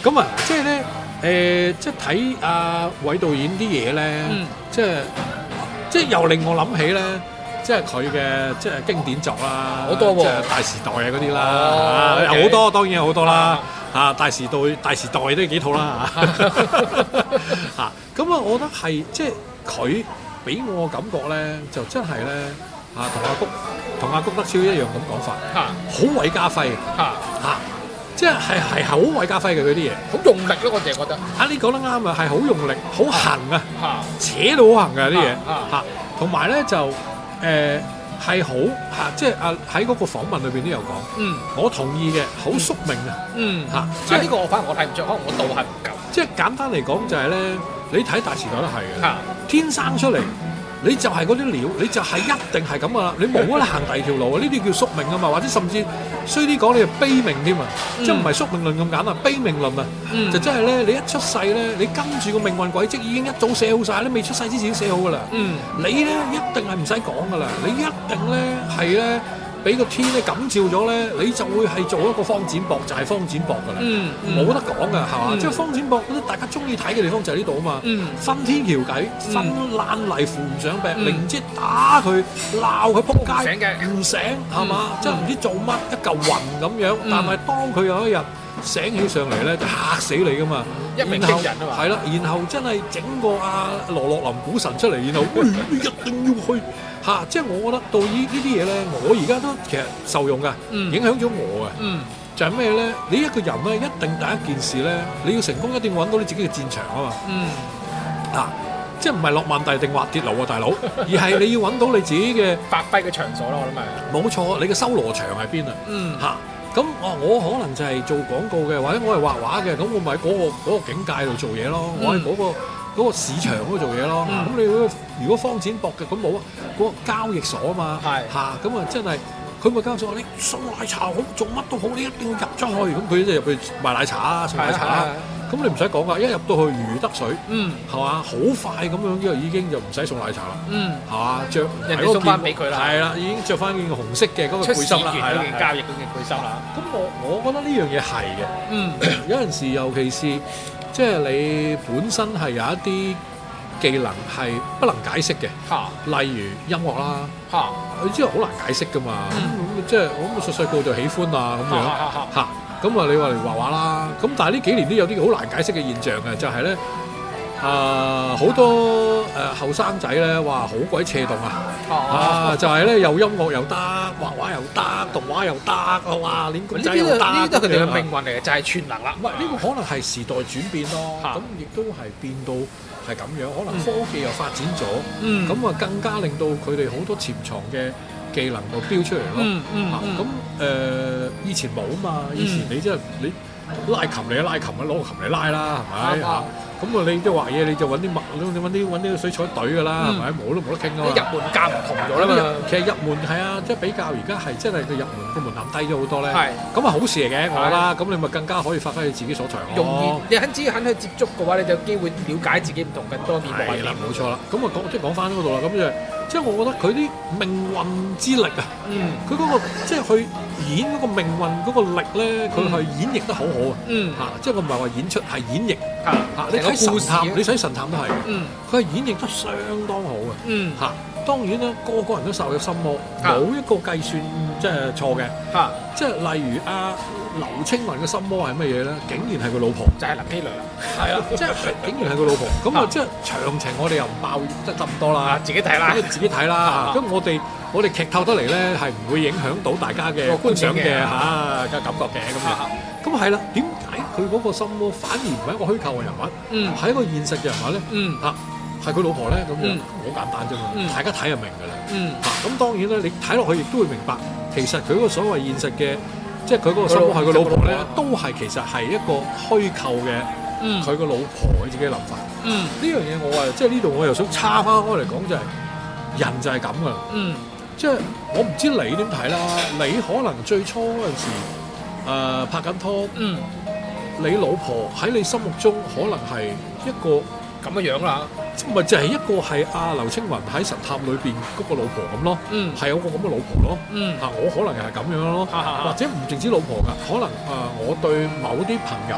咁啊，即係咧即係睇阿韋導演啲嘢咧，即係又令我諗起咧。即係佢嘅即係經典作啦， 好多喎， 即係大時代啊嗰啲啦，有好多當然有好多啦，大時代都幾套啦嚇，咁啊，我覺得係即係佢俾我感覺咧，就真係咧同阿谷德超一樣咁講法，好韋家輝即係好韋家輝嘅嗰啲嘢， 好用力咯，我淨係覺得。 你講得啱啊，係好用力，好行啊，扯到好行嘅啲嘢同埋咧就。係好即係喺嗰個訪問裏邊都有講，我同意嘅，好宿命即係呢個我反而我睇唔出，可能我度係唔夠。 即係簡單嚟講就係咧，你睇大時代都係嘅，天生出嚟你就係嗰啲料，你就係一定係咁噶啦，你冇得行第二條路啊！呢啲叫宿命啊嘛，或者甚至衰啲講，你係悲命添啊！即係唔係宿命論咁簡單，悲命論啊！就真係咧，你一出世咧，你跟住個命運軌跡已經一早寫好晒，你未出世之前已經寫好噶啦。你咧一定係唔使講噶啦，你一定咧係咧俾個天咧感召咗咧，你就會係做一個方展博，就係方展博噶啦，冇得講噶係嘛？即係方展博大家中意睇嘅地方就係呢度啊嘛，分天橋計，分爛泥扶唔上壁，靈芝打佢鬧佢撲街，唔醒係嘛？即係唔知做乜一嚿雲咁樣，但係當佢有一日醒起上嚟咧，就嚇死你噶嘛！ 一鳴驚人啊嘛！ 係啦，然後真係整個阿羅樂林股神出嚟，然後你一定要去即係我覺得到呢啲嘢咧，我而家都其實受用㗎，影響咗我㗎。就係咩咧？你一個人咧，一定第一件事咧，你要成功一定要揾到你自己嘅戰場啊嘛。即係唔係落萬大定滑鐵盧啊，大佬，而係你要揾到你自己嘅發揮嘅場所咯，我諗係。冇錯，你嘅修羅場喺邊啊？咁我可能就係做廣告嘅，或者我係畫畫嘅，咁我咪喺嗰個境界度做嘢咯，我喺嗰個市場嗰度做嘢咯。咁你如果方展博嘅，咁冇啊，嗰個交易所啊嘛，咁啊真係佢咪交易所，你送奶茶好，做乜都好，你一定要入出去。咁佢就入去賣奶茶啊，送奶茶啊。咁你唔使講噶，一入到去如魚得水，係嘛？好快咁樣，因為已經就唔使送奶茶啦，係嘛？著人哋送翻俾佢啦， 係啦，已經着翻件紅色嘅嗰個背心啦， 係啦，交易嗰件背心啦。 咁我覺得呢樣嘢係嘅，有陣時尤其是即係你本身係有一啲技能係不能解釋嘅，例如音樂啦，佢知道好難解釋噶嘛，即係我細細個就喜歡啊咁樣咁啊，你話嚟畫畫啦，咁但係呢幾年都有啲好難解釋嘅現象嘅，就係咧好多後生仔咧，哇好鬼斜動就係咧又音樂又得，畫畫又得，動畫又得，哇練古仔又得， 呢啲都係佢哋嘅命運嚟嘅，就係全能啦。 唔係呢個可能係時代轉變咯，咁亦都係變到係咁樣，可能科技又發展咗，咁啊更加令到佢哋好多潛藏嘅技能度飆出嚟咯，咁以前冇啊嘛，以前你即係你拉琴你拉琴，攞個琴嚟拉啦，係咪？咁你即係畫嘢你就揾啲你揾啲水彩隊㗎啦，係咪？冇都冇得傾啊嘛。 入門價唔同咗啦嘛。 其實入門係啊，即係比較而家係真係個入門個門檻低咗好多咧。咁啊好事嚟嘅，我覺得。咁你咪更加可以發揮你自己所長咯。 容易，你只要肯去接觸嘅話，你就有機會了解自己唔同嘅多面嘅。 係啦，冇錯啦。咁啊講翻嗰度啦，咁就即係我覺得佢啲命運之力啊，佢嗰個即係去演嗰個命運嗰個力咧，佢係演繹得好好啊！即係我唔係話演出，係演繹你睇神探，你睇神探都係佢係演繹得相當好嘅當然啦，個個人都受有心魔，冇一個計算即係錯嘅即係例如劉青雲嘅心魔係乜嘢咧？竟然係佢老婆， 就係林熙蕾啦。 係啊，即係竟然係佢老婆。咁啊，即係詳情我哋又唔爆得咁多啦， 自己睇啦， 自己睇啦。咁我哋劇透得嚟咧，係唔會影響到大家嘅觀賞嘅感覺嘅咁樣。咁係啦，點解佢嗰個心魔反而唔係一個虛構嘅人物，係一個現實嘅人物咧？係佢老婆咧咁樣，好簡單啫嘛，大家睇就明㗎啦。咁當然啦，你睇落去亦都會明白，其實佢嗰個所謂現實嘅。即係佢嗰個心魔係佢老婆咧，都係其實係一個虛構嘅，佢個老婆佢自己嘅諗法。呢樣嘢我話，即係呢度我又想叉翻開嚟講，就係人就係咁噶啦。即係我唔知你點睇啦，你可能最初嗰陣時拍緊拖，你老婆喺你心目中可能係一個咁嘅樣啦。 咪就係一個係劉青雲喺神探裏邊嗰個老婆咁咯，係有個咁嘅老婆咯，我可能又係咁樣咯，或者唔淨止老婆㗎，可能我對某啲朋友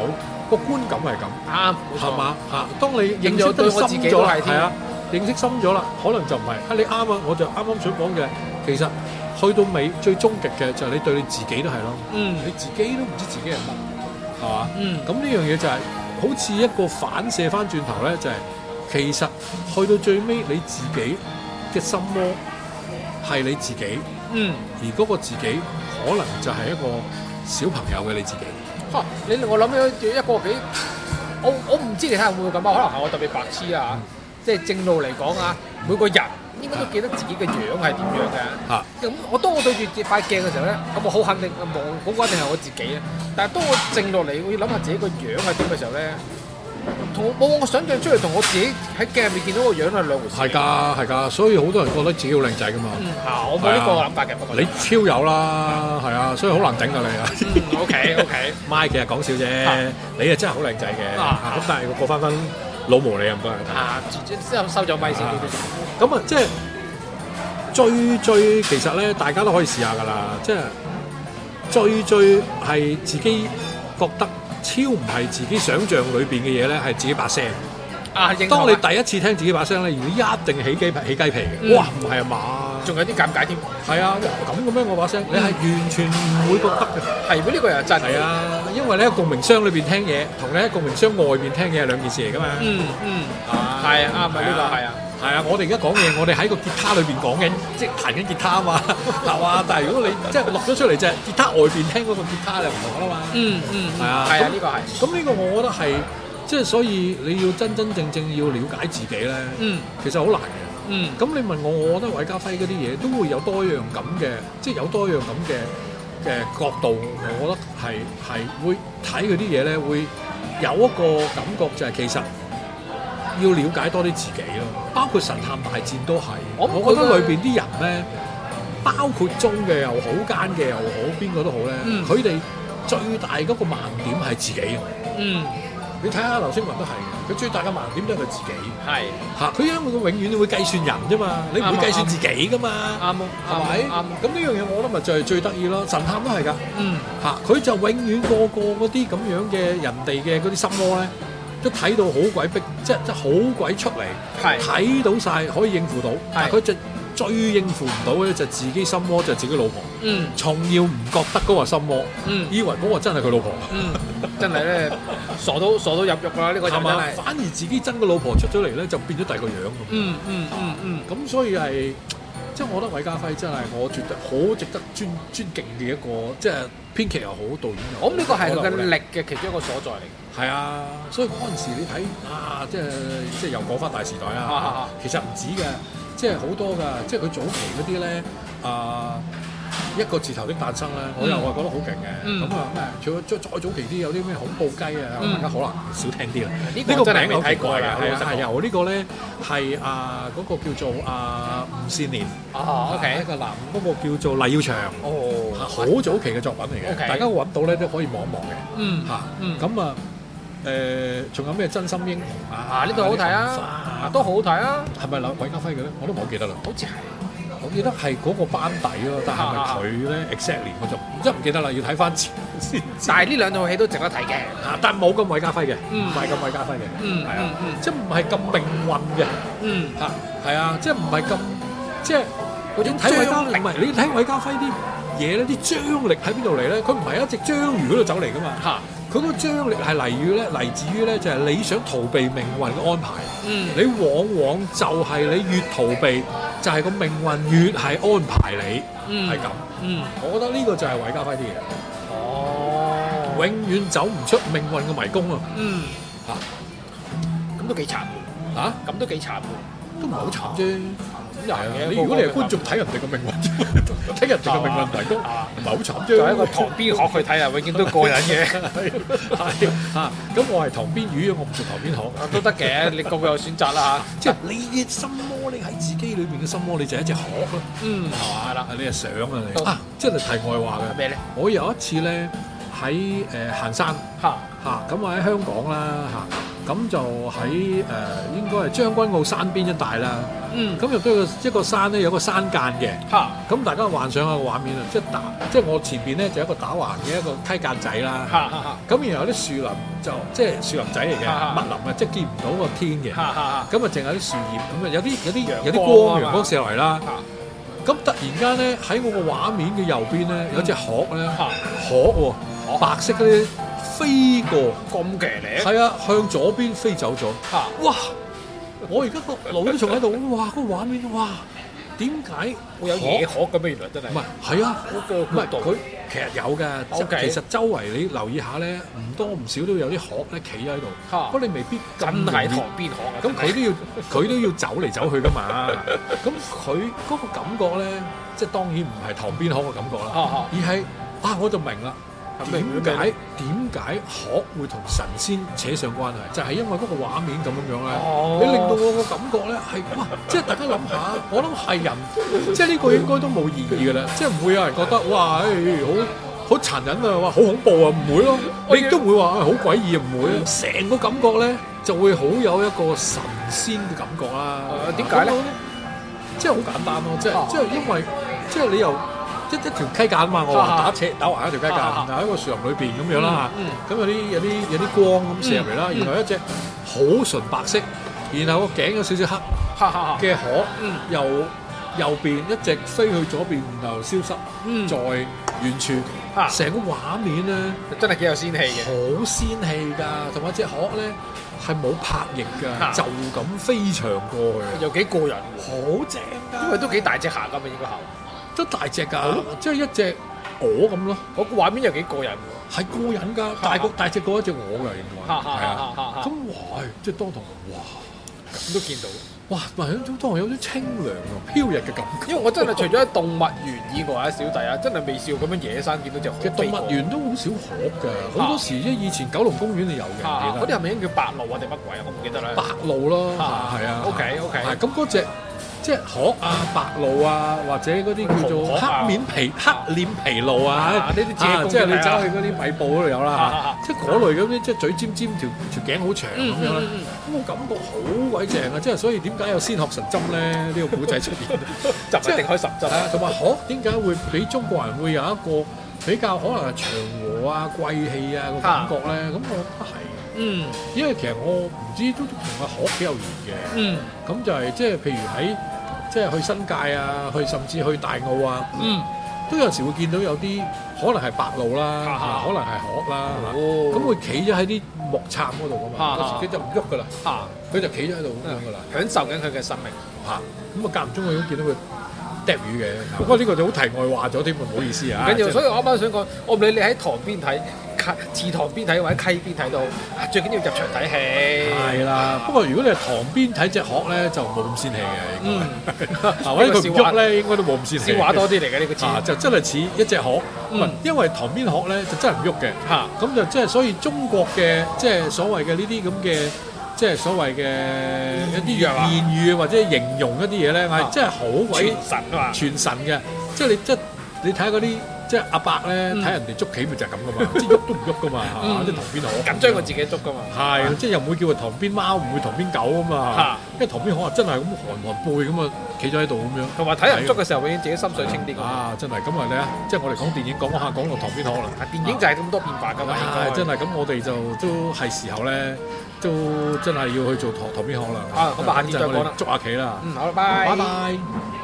個觀感係咁， 啱，冇錯係嘛嚇？當你認認咗識得深對我自己咗啦， 都係添係啊，認識深咗啦，可能就唔係啊，你啱啊，我就啱啱想講嘅，其實去到尾最終極嘅就係你對你自己都係咯，你自己都唔知自己係乜，係嘛？咁呢樣嘢就係好似一個反射翻轉頭咧，就係其實去到最尾你自己嘅心魔係你自己，而嗰個自己可能就係一個小朋友嘅你自己。 嚇！你令我諗起一個幾，我唔知其他人會唔會咁啊？可能係我特別白痴啊！即係正路嚟講啊，每個人應該都記得自己嘅樣係點樣嘅。咁當我對住塊鏡嘅時候咧，咁我好肯定望嗰個一定係我自己啊！但係當我靜落嚟，我要諗下自己個樣係點嘅時候咧，同我想象出嚟同我自己喺鏡入面見到個樣係兩回事。 係㗎，所以好多人覺得自己好靚仔㗎嘛。 我冇呢個諗法嘅，不過你超有啦，係啊，所以好難頂㗎你啊。 OK， 咪其實講笑啫，你啊真係好靚仔嘅。咁但係過翻老毛你又唔該。 收咗咪先。 咁啊，即係最其實咧，大家都可以試下㗎啦。即係最係自己覺得超唔係自己想像裏邊嘅嘢咧，係自己把聲。當你第一次聽自己把聲咧，如果一定起雞皮嘅，哇唔係啊嘛， 仲有啲尷尬添。係啊， 咁嘅咩我把聲？你係完全唔會覺得嘅。 係咩？呢個又真係啊，因為你喺共鳴箱裏邊聽嘢，同你喺共鳴箱外邊聽嘢係兩件事嚟㗎嘛。 係啊，啱啊，呢個係啊。 係啊，我哋而家講嘢，我哋喺個吉他裏邊講緊，即係彈緊吉他啊嘛，係嘛？但係如果你即係錄咗出嚟，就係吉他外邊聽嗰個吉他就唔同啦嘛。係啊， 係啊，呢個係。 咁呢個我覺得係，即係所以你要真真正正要了解自己咧，其實好難嘅。咁你問我覺得韋家輝嗰啲嘢都會有多樣咁嘅，即係有多樣咁嘅角度，我覺得係會睇佢啲嘢咧，會有一個感覺就係其實。要了解多啲自己咯，包括神探大戰都係。我覺得裏邊啲人咧，包括忠嘅又好，奸嘅又好，邊個都好咧，佢哋最大嗰個盲點係自己。你睇下劉青雲都係嘅，佢最大嘅盲點都係佢自己。係嚇，佢因為佢永遠會計算人啫嘛，你唔會計算自己噶嘛。啱係咪？啱。咁呢樣嘢我覺得咪就係最得意咯。神探都係㗎。嚇，佢就永遠個嗰啲咁樣嘅人哋嘅嗰啲心魔咧。都睇到好鬼逼，即係好鬼出嚟，睇到晒可以應付到，但係佢就最應付唔到嘅就自己心魔就係自己老婆，從要唔覺得嗰個心魔，以為嗰個真係佢老婆， 真係咧傻到入獄啦！呢個就真係， 反而自己真嘅老婆出咗嚟咧就變咗第二個樣，咁所以係。即係我覺得韋家輝真係我覺得好值得尊敬嘅一個，即係編劇又好，導演又好。 我諗呢個係佢嘅力嘅其中一個所在嚟嘅。係啊，所以嗰陣時你睇即係又講翻大時代啊，其實唔止嘅，即係好多㗎，即係佢早期嗰啲咧一個字頭的誕生咧，我又係覺得好勁嘅。咁咩？除咗再早期啲有啲咩恐怖雞啊，大家可能少聽啲啦。呢個名我睇過㗎，係由呢個咧係嗰個叫做吳倩蓮。一個男嗰個叫做黎耀祥。好早期嘅作品嚟嘅，大家揾到咧都可以望一望嘅。咁仲有咩真心英雄啊？ 呢度好睇啊，都好好睇啊。係咪韋家輝嘅咧？我都唔好記得啦。 好似係。 我記得係嗰個班底咯，但係咪佢咧 exactly 我就真唔記得啦，要睇翻先。 但係呢兩套戲都值得睇嘅， 但係冇咁韋家輝嘅，唔係咁韋家輝嘅，係啊，即係唔係咁命運嘅，係啊，即係唔係咁，即係嗰種睇韋家，唔係你睇韋家輝啲嘢咧，啲張力喺邊度嚟咧？佢唔係一隻章魚嗰度走嚟噶嘛，佢嗰個張力係嚟自於咧就係你想逃避命運嘅安排，你往往就係你越逃避。就係個命運越係安排你，係咁。我覺得呢個就係韋家輝啲嘢。永遠走唔出命運嘅迷宮啊！ 咁都幾慘喎。咁都幾慘喎。 都唔係好慘啫。你如果你係觀眾睇人哋嘅命運，睇人哋嘅命運迷宮，唔係好慘啫。 就喺個旁邊學去睇啊，永遠都過癮嘅。 咁我係旁邊魚，我唔做旁邊學。 都得嘅，你個個有選擇啦嚇。 即係你嘅心魔，你喺自己裏面嘅心魔，你就係一隻殼咯。係啦，你係想啊你。即係題外話嘅。 咩咧？ 我有一次咧喺行山咁我喺香港啦咁就喺應該係將軍澳山邊一帶啦。咁入到一個山咧，有個山澗嘅。咁大家幻想下個畫面啊，即係我前邊咧就一個打橫嘅一個溪澗仔啦。咁然後啲樹林就即係樹林仔嚟嘅，密林啊，即係見唔到個天嘅。咁啊，淨係啲樹葉，咁啊有啲陽光射落嚟啦。咁突然間咧，喺我個畫面嘅右邊咧，有隻鶴咧，鶴喎，白色嗰啲飛過， 咁騎呢？ 係啊，向左邊飛走咗。哇！我而家個腦都仲喺度，哇！嗰個畫面，哇！點解會有野鶴咁嘅？原來真係唔係，係啊，唔係佢其實有嘅。其實周圍你留意下咧，唔多唔少都有啲鶴咧企喺度。不過你未必真係塘邊鶴啊！ 咁佢都要走嚟走去噶嘛。咁佢嗰個感覺咧，即係當然唔係塘邊鶴嘅感覺啦，而係我就明啦。點解鶴會同神仙扯上關係？就係因為嗰個畫面咁樣咧，你令到我個感覺咧係哇！即係大家諗下，我諗係人，即係呢個應該都冇意義㗎啦，即係唔會有人覺得哇，好殘忍啊，哇，好恐怖啊，唔會咯。你亦都唔會話好詭異啊，唔會。成個感覺咧就會好有一個神仙嘅感覺啦。 點解咧？ 即係好簡單咯，即係因為即係你又。一條溪澗啊嘛，我話打橫一條溪澗，然後喺個樹林裏邊咁樣啦嚇，咁有啲光咁射入嚟啦，然後一隻好純白色，然後個頸有少少黑嘅鶴，由右邊一直飛去左邊，然後消失在遠處，成個畫面咧真係幾有仙氣嘅， 好仙氣㗎，同埋隻鶴咧係冇拍翼㗎，就咁飛翔過去， 又幾過癮喎， 好正㗎， 因為都幾大隻下㗎嘛，應該係。 都大隻㗎，即係一隻鵝咁咯。 個畫面又幾過癮喎， 係過癮㗎，大隻過一隻鵝㗎，應該係啊。咁哇，即係當堂哇，咁都見到，哇，當堂有啲清涼啊、飄逸嘅感覺。 因為我真係除咗喺動物園以外啊，小弟啊，真係未試過咁樣野生見到隻鶴。 其實動物園都好少鶴㗎，好多時即係以前九龍公園你有嘅， 嗰啲係咪應該叫白鷺啊定乜鬼啊？我唔記得啦。 白鷺咯，係啊。 OK。 係咁嗰隻。即係鶴啊、白鷺啊，或者嗰啲叫做黑臉皮鷺啊，呢啲即係你走去嗰啲米埔嗰度有啦，即係嗰類咁啲，即係嘴尖尖、條頸好長咁樣啦，咁我感覺好鬼正啊！即係所以點解有仙鶴神針咧？呢個古仔出現， 就一定開10針啊！同埋鶴點解會俾中國人會有一個比較可能係祥和啊、貴氣啊個感覺咧？咁我覺得係。因為其實我唔知都同阿鶴幾有緣嘅，咁就係即係譬如喺即係去新界啊，甚至去大澳啊，都有時會見到有啲可能係白鷺啦，可能係鶴啦，咁會企咗喺啲木杉嗰度噶嘛，佢就唔喐噶啦，佢就企咗喺度咁樣噶啦， 享受緊佢嘅生命咁啊間唔中我都見到佢釣魚嘅，不過呢個就好題外話咗添，唔好意思啊。 緊要，所以我啱啱想講，我唔理你喺塘邊睇。池塘邊睇或者溪邊睇到，最緊要入場睇戲。係啦，不過如果你係塘邊睇隻鶴咧，就冇咁仙氣嘅。或者佢唔喐咧，應該都冇咁仙氣。 笑話多啲嚟嘅呢個字， 就真係似一隻鶴。因為塘邊鶴咧就真係唔喐嘅。咁就即係所以中國嘅即係所謂嘅呢啲咁嘅即係所謂嘅一啲言語或者形容一啲嘢咧，係真係好鬼傳神嘅。即係你睇下嗰啲。即係阿伯咧睇人哋捉棋咪就係咁噶嘛，即係喐都唔喐噶嘛，即係塘邊鶴緊張過自己捉噶嘛， 係即係又唔會叫佢塘邊貓，唔會塘邊狗啊嘛，因為塘邊鶴真係咁寒背咁啊，企咗喺度咁樣。同埋睇人捉嘅時候，永遠自己心水清啲。 真係咁啊！你啊，即係我哋講電影講下講到塘邊鶴啦。 電影就係咁多變化㗎嘛， 真係咁，我哋就都係時候咧，都真係要去做塘邊鶴啦。 咁下次再講啦， 捉下棋啦。 好，拜拜。